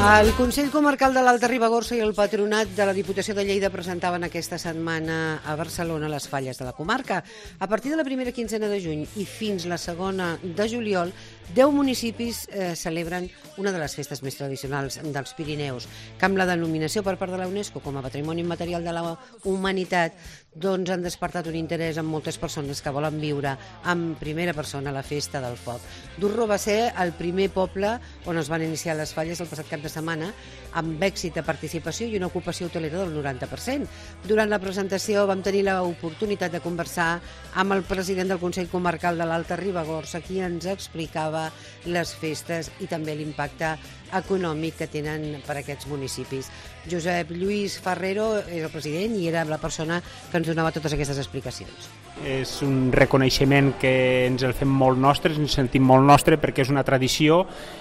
El Consell Comarcal de l'Alta Ribagorça i el Patronat de la Diputació de Lleida presentaven aquesta setmana a Barcelona les falles de la comarca. A partir de la primera quinzena de juny i fins la segona de juliol, 10 municipis celebren una de les festes més tradicionals dels Pirineus, que amb la denominació per part de la UNESCO com a Patrimoni Immaterial de la Humanitat doncs han despertat un interès en moltes persones que volen viure en primera persona la festa del foc. Durro va ser el primer poble on es van iniciar les falles el passat cap de setmana, amb èxit de participació i una ocupació hotelera del 90%. Durant la presentació vam tenir l'oportunitat de conversar amb el president del Consell Comarcal de l'Alta Ribagorça, qui ens explicava les festes i també l'impacte econòmic que tenen per a aquests municipis. Josep Lluís Ferrero és el president i era la persona que ens donava totes aquestes explicacions. És un reconeixement que ens el fem molt nostre, ens sentim molt nostre perquè és una tradició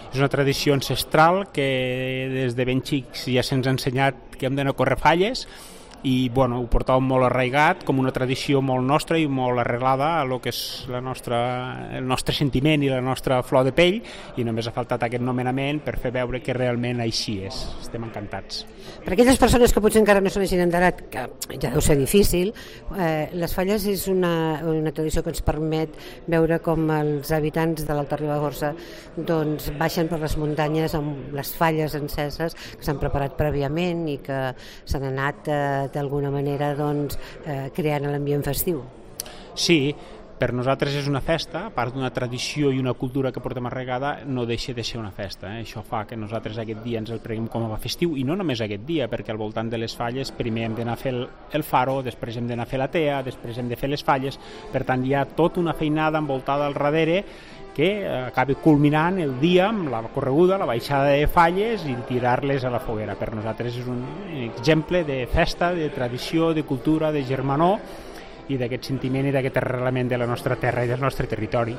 ancestral que des de ben xics ja se'ns ha ensenyat que hem d'anar a córrer falles i ho portàvem molt arraigat com una tradició molt nostra i molt arreglada a lo que és el nostre sentiment i la nostra flor de pell, i només ha faltat aquest nomenament per fer veure que realment així és. Estem encantats. Per aquelles persones que potser encara no se n'hagin enterat, que ja deu ser difícil, les falles és una tradició que ens permet veure com els habitants de l'Alta Ribagorça doncs baixen per les muntanyes amb les falles enceses que s'han preparat prèviament i que s'han anat d'alguna manera creant l'ambient festiu. Sí, per nosaltres és una festa, a part d'una tradició i una cultura que portem arraigada, no deixa de ser una festa. Això fa que nosaltres aquest dia ens el preguem com a festiu, i no només aquest dia, perquè al voltant de les falles primer hem d'anar a fer el faro, després hem d'anar a fer la tea, després hem de fer les falles, per tant hi ha tota una feinada envoltada al darrere que acaba culminant el dia amb la correguda, la baixada de falles i tirar-les a la foguera. Per nosaltres és un exemple de festa, de tradició, de cultura, de germanor i d'aquest sentiment i d'aquest arrelament de la nostra terra i del nostre territori.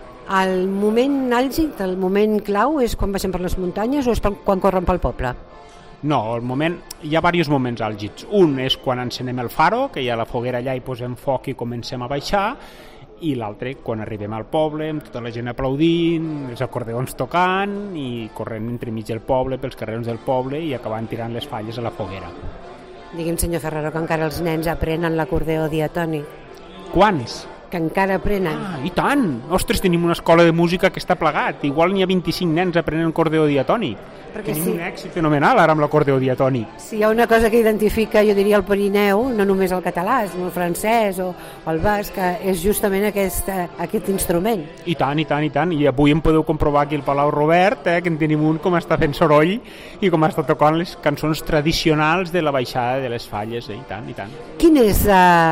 El moment àlgid, el moment clau, és quan baixem per les muntanyes o és quan corren pel poble? No, hi ha diversos moments àlgids. Un és quan encenem el faro, que hi ha la foguera allà i posem foc i comencem a baixar, i l'altre quan arribem al poble amb tota la gent aplaudint, els acordeons tocant i corrent entremig del poble, pels carrers del poble i acabant tirant les falles a la foguera. Digui'm, senyor Ferrero, que encara els nens aprenen l'acordeó diatònic. Quants? Que encara aprenen. Ah, i tant! Ostres, tenim una escola de música que està plegat. Igual n'hi ha 25 nens aprenent acordeó diatònic. Perquè tenim un èxit fenomenal ara amb l'acordeó diatònic. Si hi ha una cosa que identifica, jo diria, el Pirineu, no només el català, sinó el francès o el basc, és justament aquest instrument. I tant. I avui em podeu comprovar aquí al Palau Robert, que en tenim un com està fent soroll i com està tocant les cançons tradicionals de la baixada de les falles. I tant. Quina és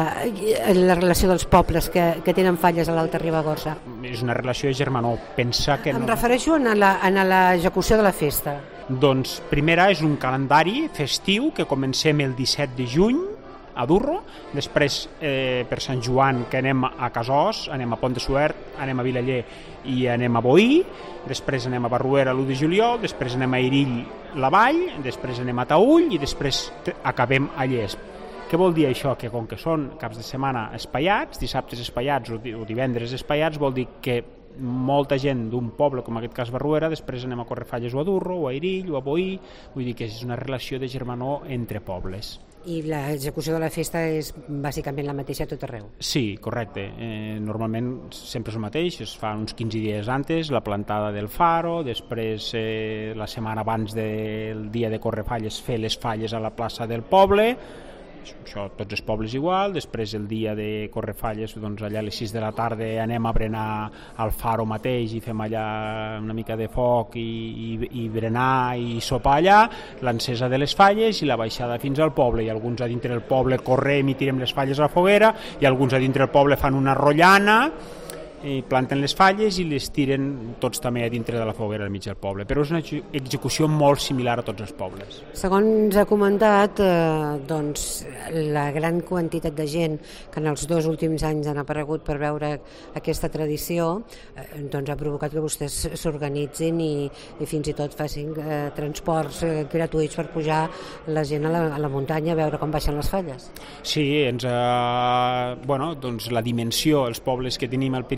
la relació dels pobles que tenen falles a l'Alta Ribagorça? És una relació de germanor. Em refereixo a l'execució de la festa. Doncs primera és un calendari festiu que comencem el 17 de juny a Durro, després per Sant Joan que anem a Casós, anem a Pont de Suert, anem a Vilaller i anem a Boí, després anem a Barruera l'1 de juliol, després anem a Erill la Vall, després anem a Taüll i després acabem a Llesp. Què vol dir això? Que com que són caps de setmana espaiats, dissabtes espaiats o divendres espaiats, vol dir que molta gent d'un poble, com en aquest cas Barruera, després anem a córrer falles o a Durro, o a Erill, o a Boí, vull dir que és una relació de germanor entre pobles. I l'execució de la festa és bàsicament la mateixa a tot arreu? Sí, correcte. Normalment sempre és el mateix, es fa uns 15 dies antes, la plantada del faro, després la setmana abans del dia de córrer falles, fer les falles a la plaça del poble, això tots els pobles igual, després el dia de córrer falles, doncs allà a les 6 de la tarda anem a berenar al faro mateix i fem allà una mica de foc i berenar i sopar allà, l'encesa de les falles i la baixada fins al poble, i alguns a dintre del poble correm i tirem les falles a la foguera i alguns a dintre del poble fan una rotllana i planten les falles i les tiren tots també a dintre de la foguera al mig del poble, però és una execució molt similar a tots els pobles. Segons ha comentat, doncs la gran quantitat de gent que en els 2 últims anys han aparegut per veure aquesta tradició doncs ha provocat que vostès s'organitzin i fins i tot facin transports gratuïts per pujar la gent a la muntanya a veure com baixen les falles. Sí, doncs la dimensió, els pobles que tenim al Pirineu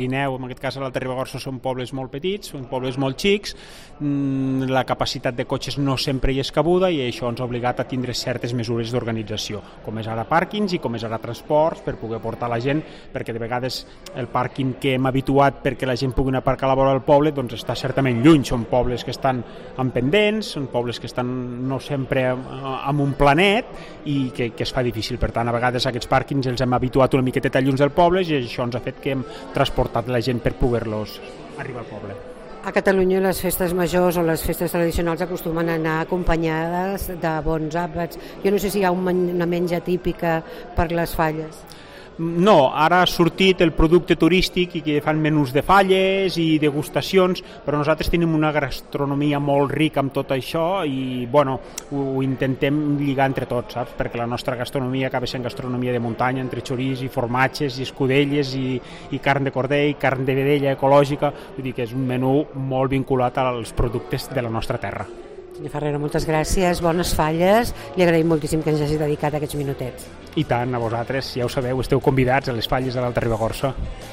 Pirineu, en aquest cas a l'Alta Ribagorça, són pobles molt petits, són pobles molt xics, la capacitat de cotxes no sempre hi és cabuda i això ens ha obligat a tindre certes mesures d'organització, com és ara pàrquings i com és ara transports per poder portar la gent, perquè de vegades el pàrquing que hem habituat perquè la gent pugui aparcar a la vora del poble doncs està certament lluny, són pobles que estan en pendents, són pobles que estan no sempre en un planet i que es fa difícil. Per tant, a vegades aquests pàrquings els hem habituat una miqueteta lluny dels pobles i això ens ha fet que hem transportat la gent per poder-los arribar al poble. A Catalunya les festes majors o les festes tradicionals acostumen a anar acompanyades de bons àpats. Jo no sé si hi ha una menja típica per les falles. No, ara ha sortit el producte turístic i que fan menús de falles i degustacions, però nosaltres tenim una gastronomia molt rica amb tot això i bueno, ho intentem lligar entre tots, saps? Perquè la nostra gastronomia acaba sent gastronomia de muntanya, entre xorís i formatges i escudelles i carn de corder i carn de vedella ecològica, vull dir que és un menú molt vinculat als productes de la nostra terra. Senyor Ferrero, moltes gràcies, bones falles, li agraïm moltíssim que ens hagi dedicat aquests minutets. I tant, a vosaltres, ja ho sabeu, esteu convidats a les falles de l'Alta Ribagorça.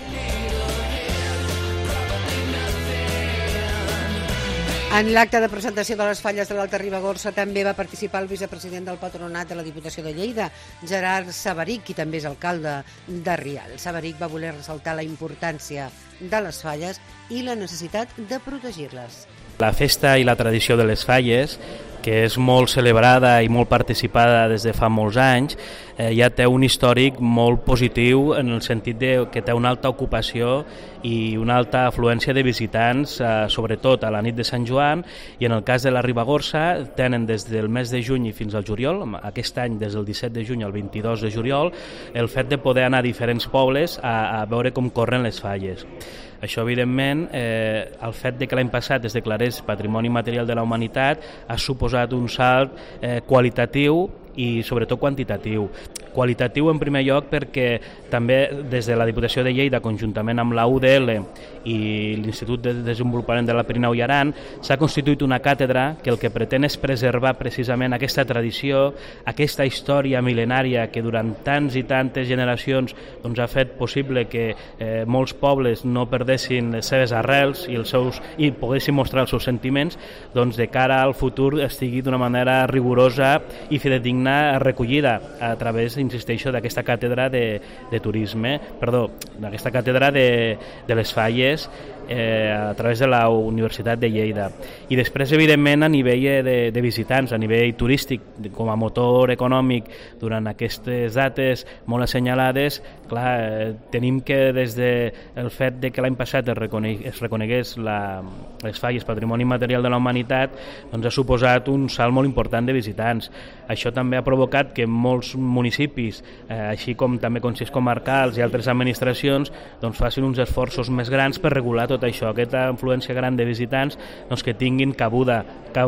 En l'acte de presentació de les falles de l'Alta Ribagorça també va participar el vicepresident del Patronat de la Diputació de Lleida, Gerard Sabarich, qui també és alcalde de Rialp. Sabarich va voler ressaltar la importància de les falles i la necessitat de protegir-les. La festa i la tradició de les falles, que és molt celebrada i molt participada des de fa molts anys, ja té un històric molt positiu en el sentit que té una alta ocupació i una alta afluència de visitants, sobretot a la nit de Sant Joan, i en el cas de la Ribagorça tenen des del mes de juny fins al juliol, aquest any des del 17 de juny al 22 de juliol, el fet de poder anar a diferents pobles a veure com corren les falles. Això, evidentment, el fet de que l'any passat es declarés Patrimoni Material de la Humanitat ha suposat un salt qualitatiu i sobretot quantitatiu. Qualitatiu en primer lloc perquè també des de la Diputació de Lleida, conjuntament amb la UDL i l'Institut de Desenvolupament de la Pirineu i Aran, s'ha constituït una càtedra que el que pretén és preservar precisament aquesta tradició, aquesta història mil·lenària que durant tants i tantes generacions doncs, ha fet possible que molts pobles no perdessin les seves arrels i poguessin mostrar els seus sentiments, doncs de cara al futur estigui d'una manera rigorosa i fidedigna recollida a través, insisteixo, d'aquesta càtedra de turisme, d'aquesta càtedra de les falles a través de la Universitat de Lleida. I després, evidentment, a nivell de visitants, a nivell turístic, com a motor econòmic durant aquestes dates molt assenyalades, clar, tenim que des del fet de que l'any passat es reconegués les falles Patrimoni Material de la Humanitat, doncs ha suposat un salt molt important de visitants. Això també ha provocat que molts municipis, així com també consells comarcals i altres administracions, doncs facin uns esforços més grans per regular tot això, aquesta influència gran de visitants, doncs que tinguin cabuda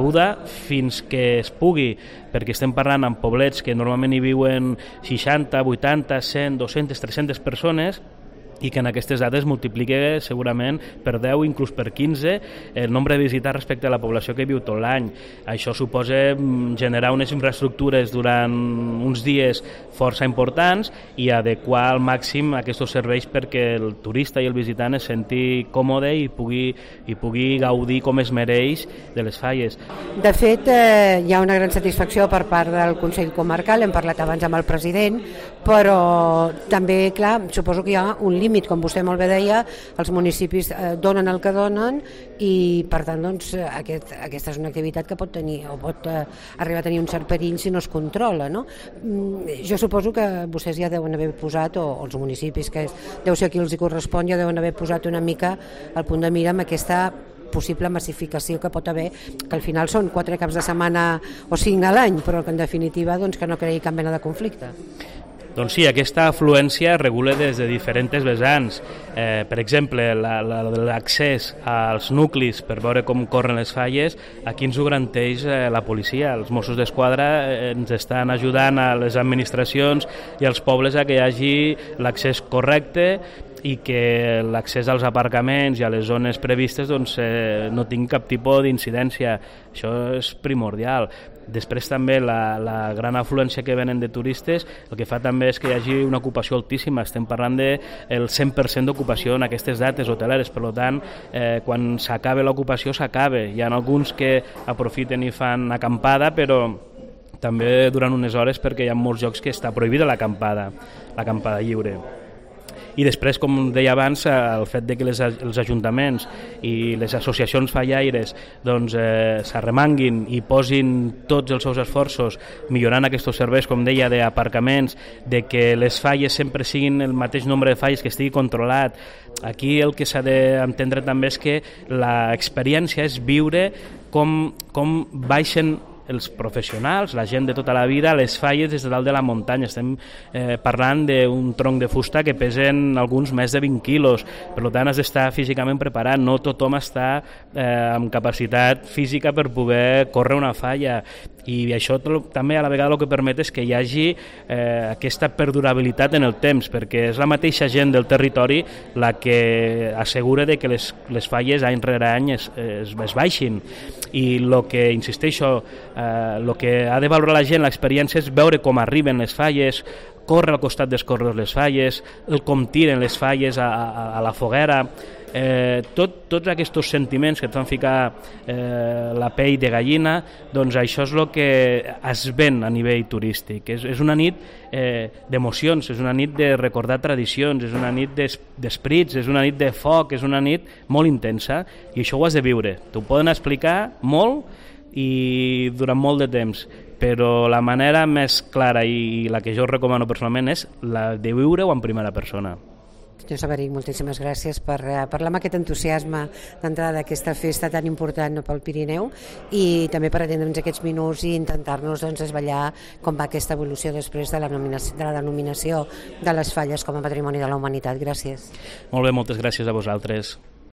fins que es pugui, perquè estem parlant amb poblets que normalment hi viuen 60, 80, 100, 200, 300 persones, i que en aquestes dades multiplica segurament per 10, inclús per 15, el nombre de visitants respecte a la població que viu tot l'any. Això suposa generar unes infraestructures durant uns dies força importants i adequar al màxim aquests serveis perquè el turista i el visitant es senti còmode i pugui gaudir com es mereix de les falles. De fet, hi ha una gran satisfacció per part del Consell Comarcal, hem parlat abans amb el president, però també, clar, suposo que hi ha un límit, com vostè molt bé deia, els municipis donen el que donen i per tant doncs, aquesta és una activitat que pot tenir o pot arribar a tenir un cert perill si no es controla, no? Jo suposo que vostès ja deuen haver posat, o els municipis, que deu ser qui els hi correspon, ja deuen haver posat una mica al punt de mira amb aquesta possible massificació que pot haver, que al final són 4 caps de setmana o 5 a l'any, però que en definitiva doncs, que no creï cap mena de conflicte. Doncs sí, aquesta afluència es regula des de diferents vessants. Per exemple, l'accés als nuclis per veure com corren les falles, aquí ens ho garanteix la policia. Els Mossos d'Esquadra ens estan ajudant a les administracions i als pobles a que hi hagi l'accés correcte i que l'accés als aparcaments i a les zones previstes doncs, no tingui cap tipus d'incidència. Això és primordial. Després també la gran afluència que venen de turistes el que fa també és que hi hagi una ocupació altíssima. Estem parlant del 100% d'ocupació en aquestes dates hoteleres, per tant, quan s'acaba l'ocupació s'acaba. Hi ha alguns que aprofiten i fan acampada, però també durant unes hores perquè hi ha molts llocs que està prohibida l'acampada lliure. I després, com deia abans, el fet de que els ajuntaments i les associacions fallaires s'arremanguin i posin tots els seus esforços millorant aquests serveis, com deia, d'aparcaments, de que les falles sempre siguin el mateix nombre de falles, que estigui controlat. Aquí el que s'ha d'entendre també és que l'experiència és viure com baixen els professionals, la gent de tota la vida, les falles des de dalt de la muntanya. Estem parlant d'un tronc de fusta que pesen alguns més de 20 quilos, per tant has d'estar físicament preparat, no tothom està amb capacitat física per poder córrer una falla, i això també a la vegada el que permet és que hi hagi aquesta perdurabilitat en el temps, perquè és la mateixa gent del territori la que assegura que les falles any rere any es baixin, i el que, insisteixo, el que ha de valorar la gent, l'experiència, és veure com arriben les falles, córrer al costat dels corredors les falles, com tiren les falles a la foguera. Tots aquests sentiments que et fan ficar la pell de gallina, doncs això és el que es ven a nivell turístic. És una nit d'emocions, és una nit de recordar tradicions, és una nit d'esprits, és una nit de foc, és una nit molt intensa, i això ho has de viure. T'ho poden explicar molt i durant molt de temps, però la manera més clara i la que jo recomano personalment és la de viure-ho en primera persona. Senyor Sabarich, moltíssimes gràcies per parlar amb aquest entusiasme d'entrada d'aquesta festa tan important pel Pirineu, i també per atendre'ns aquests minuts i intentar-nos esvetllar com va aquesta evolució després de la denominació de les falles com a Patrimoni de la Humanitat. Gràcies. Molt bé, moltes gràcies a vosaltres.